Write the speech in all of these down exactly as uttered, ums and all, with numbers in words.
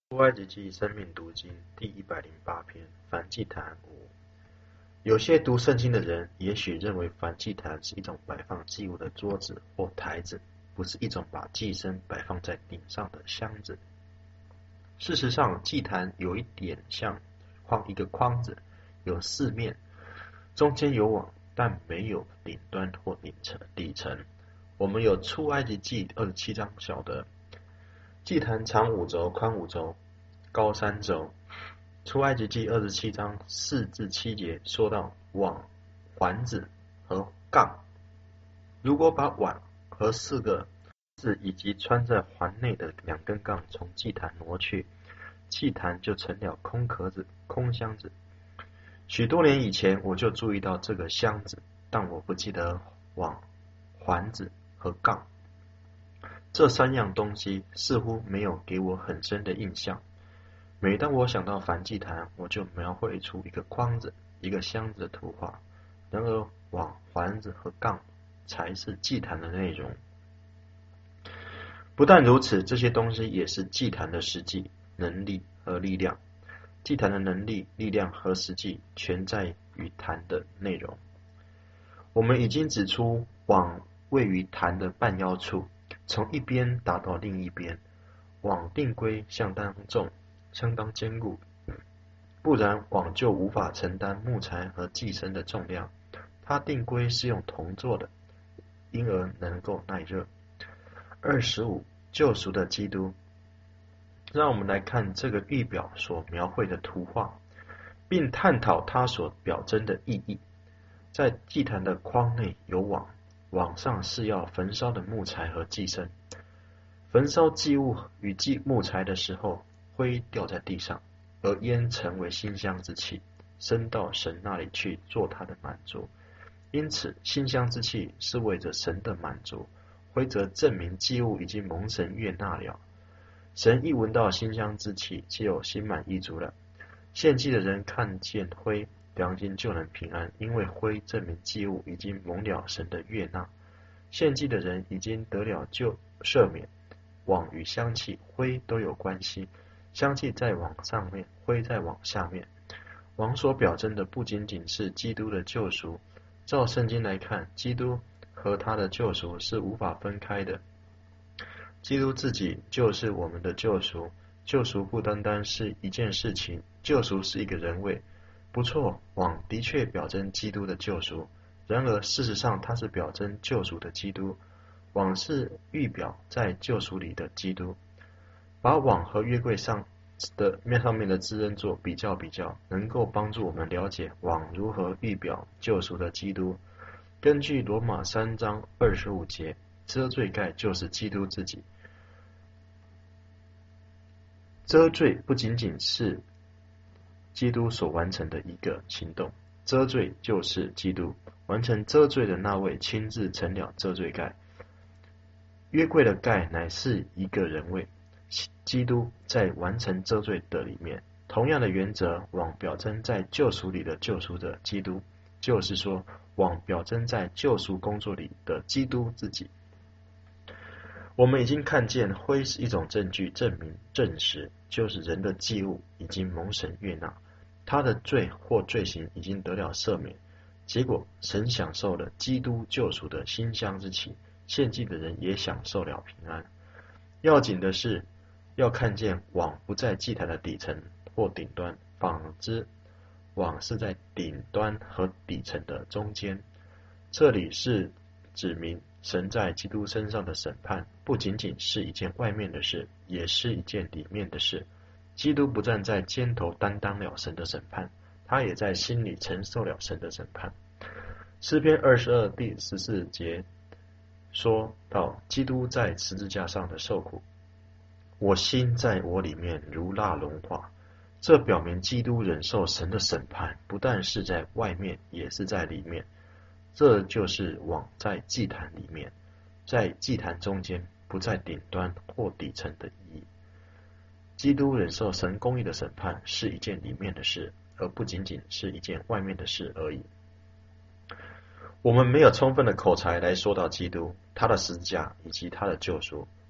出埃及记生命读经第一百零八篇燔祭坛五。有些读圣经的人也许认为燔祭坛是一种摆放祭物的桌子或台子，不是一种把祭牲摆放在顶上的箱子。事实上，祭坛有一点像框一个框子，有四面，中间有网，但没有顶端或顶层底层。我们有出埃及记二十七章晓得，祭坛长五轴，宽五轴，高三轴。出埃及记二十七章四至七节说到网、环子和杠。如果把网和四个字以及穿在环内的两根杠从祭坛挪去，祭坛就成了空壳子、空箱子。许多年以前我就注意到这个箱子，但我不记得网、环子和杠。这三样东西似乎没有给我很深的印象。每当我想到燔祭坛，我就描绘出一个框子、一个箱子的图画。然而网、环子和杠才是祭坛的内容。不但如此，这些东西也是祭坛的实际、能力和力量。祭坛的能力、力量和实际全在于坛的内容。我们已经指出，网位于坛的半腰处，从一边打到另一边。网定规相当重，相当坚固，不然网就无法承担木材和祭牲的重量。它定规是用铜做的，因而能够耐热。二十五，救赎的基督。让我们来看这个预表所描绘的图画，并探讨它所表征的意义。在祭坛的框内有网，网上是要焚烧的木材和祭牲。焚烧祭物与祭木材的时候，灰掉在地上，而烟成为馨香之气，升到神那里去做他的满足。因此馨香之气是为着神的满足，灰则证明祭物已经蒙神悦纳了。神一闻到馨香之气，就心满意足了。献祭的人看见灰，良心就能平安，因为灰证明祭物已经蒙了神的悦纳。献祭的人已经得了救赦免。网与香气、灰都有关系，香气在网上面，灰在网下面。网所表征的不仅仅是基督的救赎，照圣经来看，基督和他的救赎是无法分开的。基督自己就是我们的救赎，救赎不单单是一件事情，救赎是一个人位。不错，网的确表征基督的救赎，然而事实上它是表征救赎的基督。网是预表在救赎里的基督。把网和约柜上的面上面的知恩做比较比较，能够帮助我们了解网如何预表救赎的基督。根据罗马三章二十五节，遮罪盖就是基督自己。遮罪不仅仅是基督所完成的一个行动，遮罪就是基督完成遮罪的那位亲自成了遮罪盖。约柜的盖乃是一个人位，基督在完成遮罪的里面。同样的原则，网表征在救赎里的救赎者基督，就是说网表征在救赎工作里的基督自己。我们已经看见灰是一种证据，证明证实就是人的祭物已经蒙神悦纳，他的罪或罪行已经得了赦免。结果神享受了基督救赎的馨香之气，献祭的人也享受了平安。要紧的是要看见网不在祭坛的底层或顶端，反之网是在顶端和底层的中间。这里是指明神在基督身上的审判不仅仅是一件外面的事，也是一件里面的事。基督不但在肩头担当了神的审判，他也在心里承受了神的审判。诗篇二十二第十四节说到基督在十字架上的受苦，我心在我里面如蜡融化。这表明基督忍受神的审判，不但是在外面，也是在里面。这就是网在祭坛里面，在祭坛中间，不在顶端或底层的意义。基督忍受神公义的审判是一件里面的事，而不仅仅是一件外面的事而已。我们没有充分的口才来说到基督、他的十字架以及他的救赎，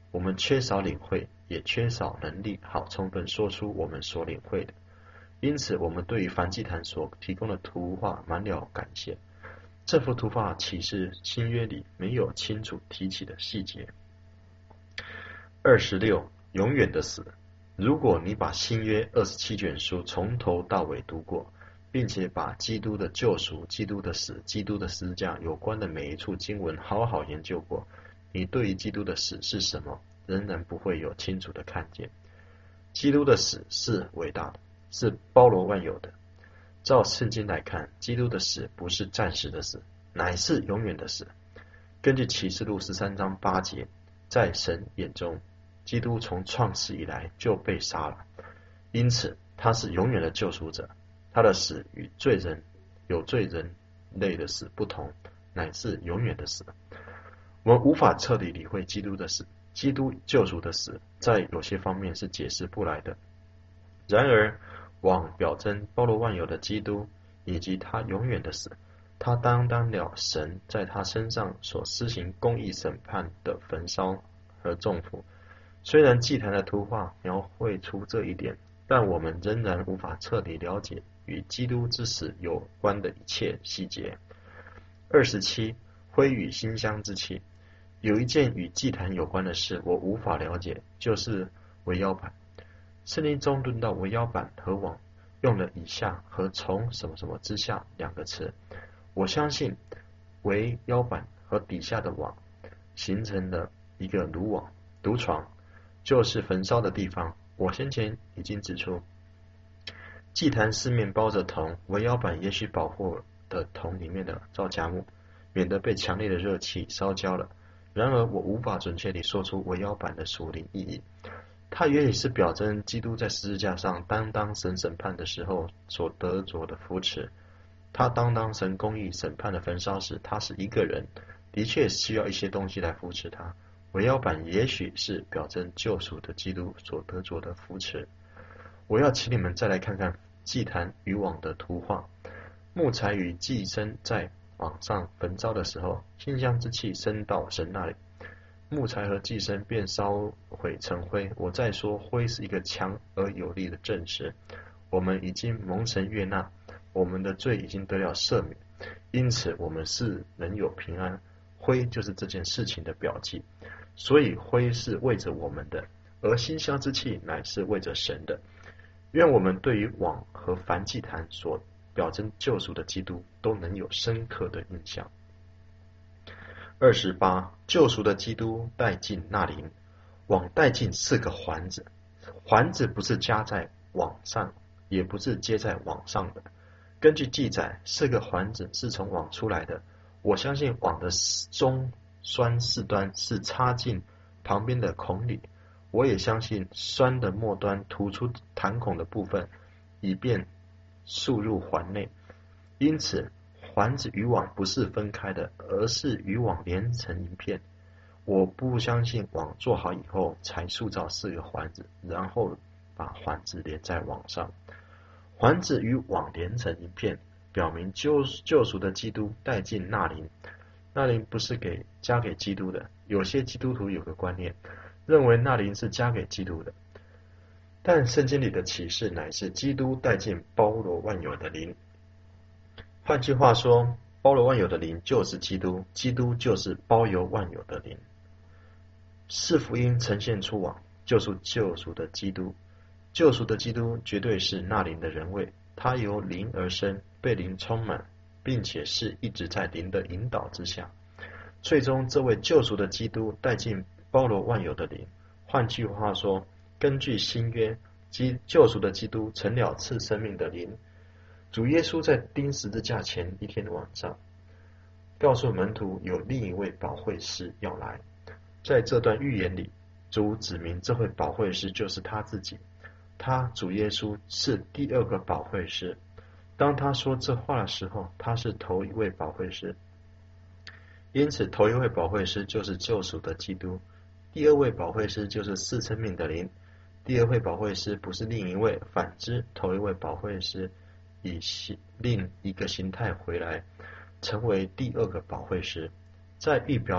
我们缺少领会，也缺少能力，好充分说出我们所领会的。因此，我们对于梵祭坛所提供的图画满了感谢。这幅图画启示新约里没有清楚提起的细节。二十六，永远的死。如果你把新约二十七卷书从头到尾读过，并且把基督的救赎、基督的死、基督的十字架有关的每一处经文好好研究过，你对于基督的死是什么，仍然不会有清楚的看见。基督的死是伟大的，是包罗万有的。照圣经来看，基督的死不是暂时的死，乃是永远的死。根据启示录十三章八节，在神眼中，基督从创世以来就被杀了，因此他是永远的救赎者。他的死与罪人有罪人类的死不同，乃是永远的死。我们无法彻底理会基督的死，基督救赎的死在有些方面是解释不来的。然而往表征包罗万有的基督以及他永远的死，他担当了神在他身上所施行公义审判的焚烧和重负。虽然祭坛的图画描绘出这一点，但我们仍然无法彻底了解与基督之死有关的一切细节。二十七，灰与馨香之气。有一件与祭坛有关的事我无法了解，就是围腰板。圣经中论到围腰板和网，用了以下和从什么什么之下两个词。我相信围腰板和底下的网形成了一个炉网，炉床就是焚烧的地方。我先前已经指出，祭坛四面包着铜，围腰板也许保护的铜里面的皂荚木，免得被强烈的热气烧焦了。然而我无法准确地说出围腰板的属灵意义。它也许是表征基督在十字架上担当神审判的时候所得着的扶持。他担当神公义审判的焚烧时，他是一个人，的确需要一些东西来扶持他。围腰板也许是表征救赎的基督所得着的扶持。我要请你们再来看看祭坛与网的图画。木材与祭牲在网上焚烧的时候，馨香之气升到神那里，木材和祭牲便烧毁成灰。我再说，灰是一个强而有力的证实，我们已经蒙神悦纳，我们的罪已经得了赦免，因此我们是能有平安。灰就是这件事情的表记，所以灰是为着我们的，而馨香之气乃是为着神的。愿我们对于网和燔祭坛所表征救赎的基督都能有深刻的印象。二十八，救赎的基督带进那灵。网带进是个环子，环子不是加在网上，也不是接在网上的。根据记载，是个环子是从网出来的。我相信网的中酸四端是插进旁边的孔里，我也相信酸的末端突出弹孔的部分，以便输入环内。因此环子与网不是分开的，而是与网连成一片。我不相信网做好以后才塑造四个环子，然后把环子连在网上。环子与网连成一片，表明救救赎的基督带进那灵。那灵不是给加给基督的，有些基督徒有个观念，认为那灵是加给基督的，但圣经里的启示乃是基督带进包罗万有的灵。换句话说，包罗万有的灵就是基督，基督就是包罗万有的灵。四福音呈现出网，就是救赎的基督。救赎的基督绝对是那灵的人位，他由灵而生，被灵充满，并且是一直在灵的引导之下。最终这位救赎的基督带进包罗万有的灵。换句话说，根据新约，基救赎的基督成了赐生命的灵。主耶稣在钉十字架前一天晚上，告诉门徒有另一位保惠师要来。在这段预言里，主指明这位保惠师就是他自己，他主耶稣是第二个保惠师。当他说这话的时候，他是头一位保惠师，因此头一位保惠师就是救赎的基督，第二位保惠师就是赐生命的灵。第二位保惠师不是另一位，反之头一位保惠师以另一个形态回来，成为第二个保惠师。在预表里，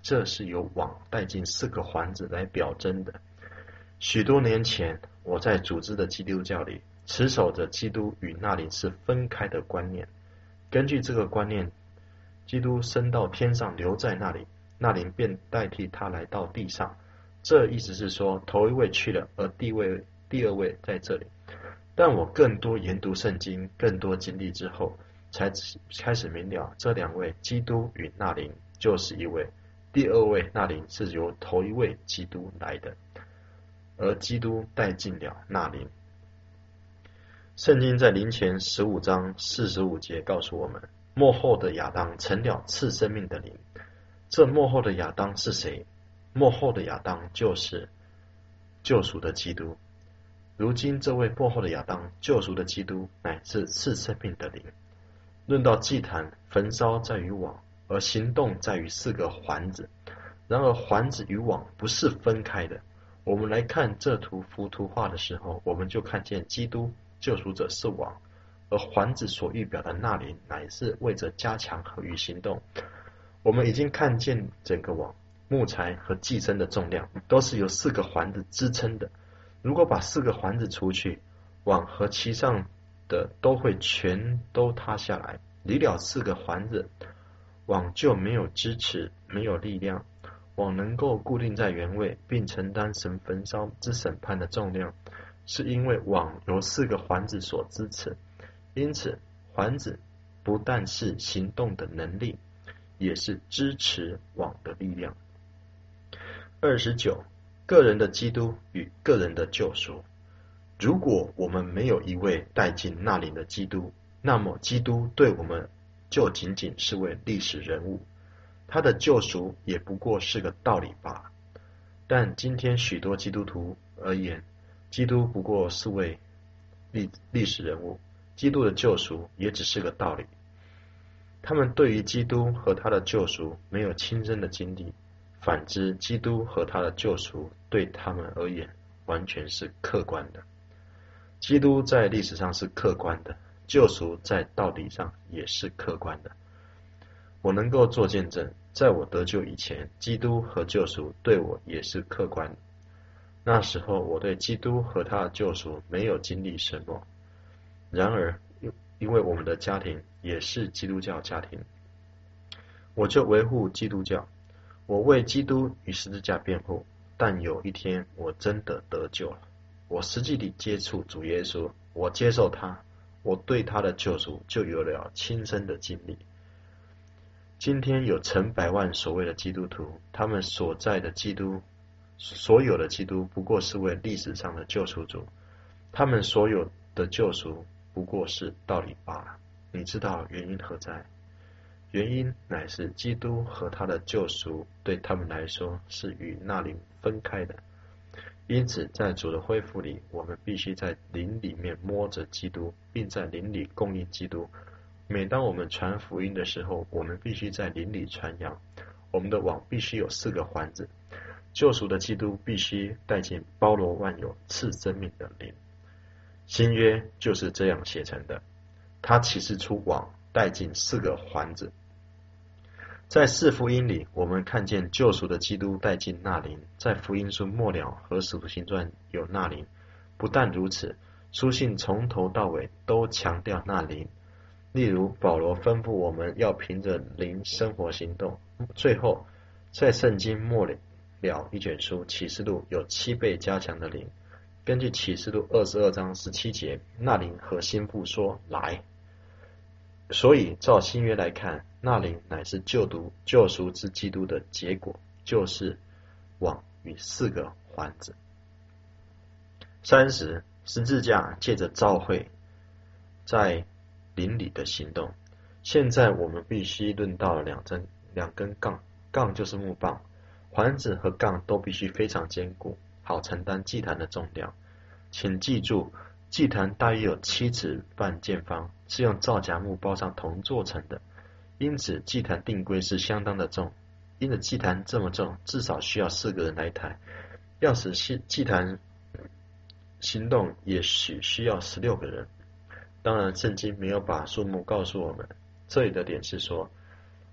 这是由网带进四个环子来表征的。许多年前，我在组织的基督教里持守着基督与那灵是分开的观念。根据这个观念，基督升到天上留在那里，那灵便代替他来到地上。这意思是说，头一位去了，而第位第二位在这里。但我更多研读圣经，更多经历之后，才开始明了，这两位基督与那灵就是一位，第二位那灵是由头一位基督来的，而基督带进了那灵。圣经在林前十五章四十五节告诉我们，末后的亚当成了赐生命的灵。这末后的亚当是谁？末后的亚当就是救赎的基督。如今这位末后的亚当，救赎的基督，乃是赐生命的灵。论到祭坛，焚烧在于网，而行动在于四个环子。然而环子与网不是分开的。我们来看这图幅图画的时候，我们就看见基督救赎者是网，而环子所预表的那灵乃是为着加强和与行动。我们已经看见整个网木材和寄生的重量都是由四个环子支撑的。如果把四个环子除去，网和其上的都会全都塌下来。离了四个环子，网就没有支持，没有力量。网能够固定在原位，并承担神焚烧之审判的重量，是因为网由四个环子所支持。因此，环子不但是行动的能力，也是支持网的力量。二十九，个人的基督与个人的救赎。如果我们没有一位带进那灵的基督，那么基督对我们就仅仅是位历史人物，他的救赎也不过是个道理罢了。但今天许多基督徒而言，基督不过是位 历, 历史人物，基督的救赎也只是个道理。他们对于基督和他的救赎没有亲身的经历，反之，基督和他的救赎对他们而言完全是客观的。基督在历史上是客观的，救赎在道理上也是客观的。我能够做见证，在我得救以前，基督和救赎对我也是客观的。那时候我对基督和他的救赎没有经历什么。然而，因为我们的家庭也是基督教家庭，我就维护基督教。我为基督与十字架辩护，但有一天我真的得救了。我实际地接触主耶稣，我接受他，我对他的救赎就有了亲身的经历。今天有成百万所谓的基督徒，他们所在的基督，所有的基督不过是为历史上的救赎主，他们所有的救赎不过是道理罢了。你知道原因何在？原因乃是基督和他的救赎对他们来说是与那灵分开的。因此在主的恢复里，我们必须在灵里面摸着基督，并在灵里供应基督。每当我们传福音的时候，我们必须在灵里传扬。我们的网必须有四个环子，救赎的基督必须带进包罗万有赐生命的灵。新约就是这样写成的，他启示出网带进四个环子。在四福音里，我们看见救赎的基督带进那灵，在福音书末了和使徒行传有那灵。不但如此，书信从头到尾都强调那灵。例如保罗吩咐我们要凭着灵生活行动。最后在圣经末了一卷书启示录有七倍加强的灵。根据启示录二十二章十七节，那灵和心腹说来。所以照新约来看，那灵乃是救赎救赎之基督的结果，就是网与四个环子。三十，十字架借着召会在灵里的行动。现在我们必须论到了两根两根杠，杠就是木棒，环子和杠都必须非常坚固，好承担祭坛的重量。请记住，祭坛大约有七尺半见方，是用皂荚木包上铜做成的，因此祭坛定规是相当的重。因此祭坛这么重，至少需要四个人来抬。要使祭坛行动，也许需要十六个人。当然圣经没有把数目告诉我们，这里的点是说，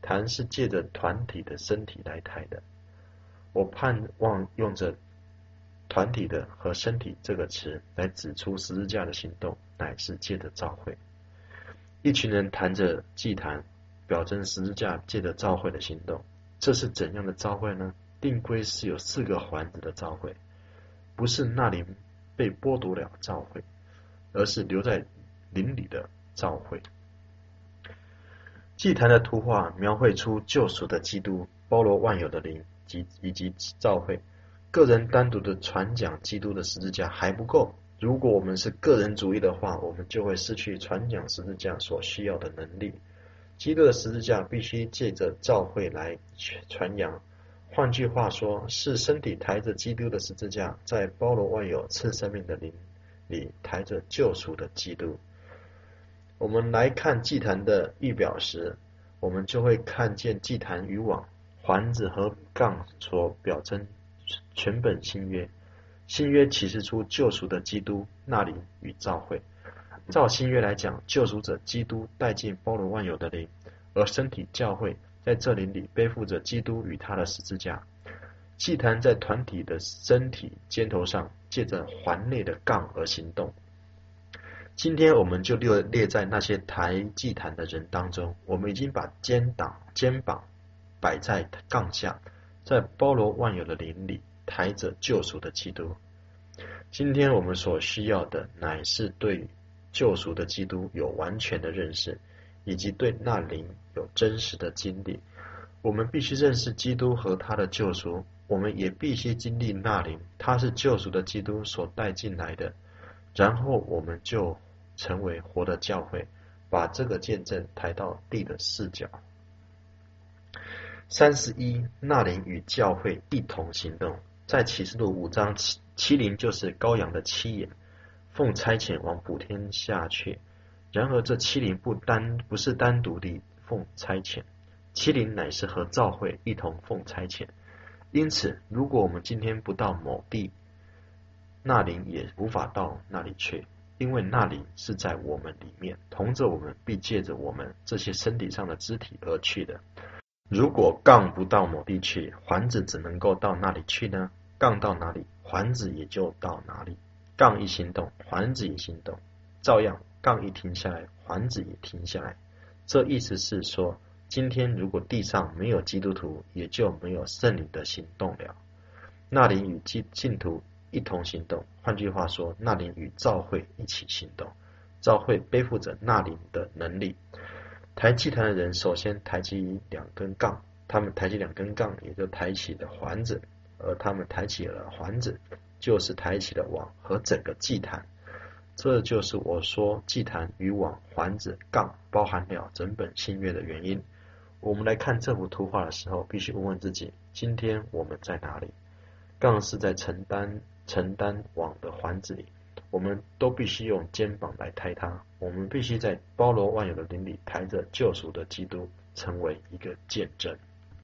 坛是借着团体的身体来抬的。我盼望用着团体的和身体这个词来指出十字架的行动乃是借着召会。一群人弹着祭坛，表征十字架借着召会的行动。这是怎样的召会呢？定规是有四个环子的召会，不是那灵被剥夺了召会，而是留在灵里的召会。祭坛的图画描绘出救赎的基督，包罗万有的灵及以及召会。个人单独的传讲基督的十字架还不够，如果我们是个人主义的话，我们就会失去传讲十字架所需要的能力。基督的十字架必须借着召会来传扬，换句话说，是身体抬着基督的十字架，在包罗万有赐生命的灵里抬着救赎的基督。我们来看祭坛的预表时，我们就会看见祭坛与网、环子和杠所表征全本新约。新约启示出救赎的基督、那灵与召会。照新约来讲，救赎者基督带进包罗万有的灵，而身体教会在这灵里背负着基督与他的十字架。祭坛在团体的身体肩头上，借着环内的杠而行动。今天我们就列列在那些抬祭坛的人当中，我们已经把肩膀肩膀摆在杠下，在包罗万有的灵里抬着救赎的基督。今天我们所需要的乃是对救赎的基督有完全的认识，以及对那灵有真实的经历。我们必须认识基督和他的救赎，我们也必须经历那灵，他是救赎的基督所带进来的，然后我们就成为活的教会，把这个见证抬到地的视角。三十一，那灵与教会一同行动。在启示录五章，七灵就是羔羊的七眼，奉差遣往普天下去。然而这七灵不单不是单独地奉差遣，七灵乃是和召会一同奉差遣。因此，如果我们今天不到某地，那灵也无法到那里去，因为那灵是在我们里面，同着我们，必借着我们这些身体上的肢体而去的。如果杠不到某地去，环子只能够到那里去呢？杠到哪里，环子也就到哪里。杠一行动，环子也行动，照样杠一停下来，环子也停下来。这意思是说，今天如果地上没有基督徒，也就没有圣灵的行动了。那灵与信徒一同行动，换句话说，那灵与召会一起行动。召会背负着那灵的能力。抬祭坛的人首先抬起两根杠，他们抬起两根杠，也就抬起了环子，而他们抬起了环子，就是抬起了网和整个祭坛。这就是我说祭坛与网、环子、杠包含了整本新约的原因。我们来看这幅图画的时候，必须问问自己，今天我们在哪里？杠是在承担承担网的环子里，我们都必须用肩膀来抬它。我们必须在包罗万有的灵里抬着救赎的基督，成为一个见证。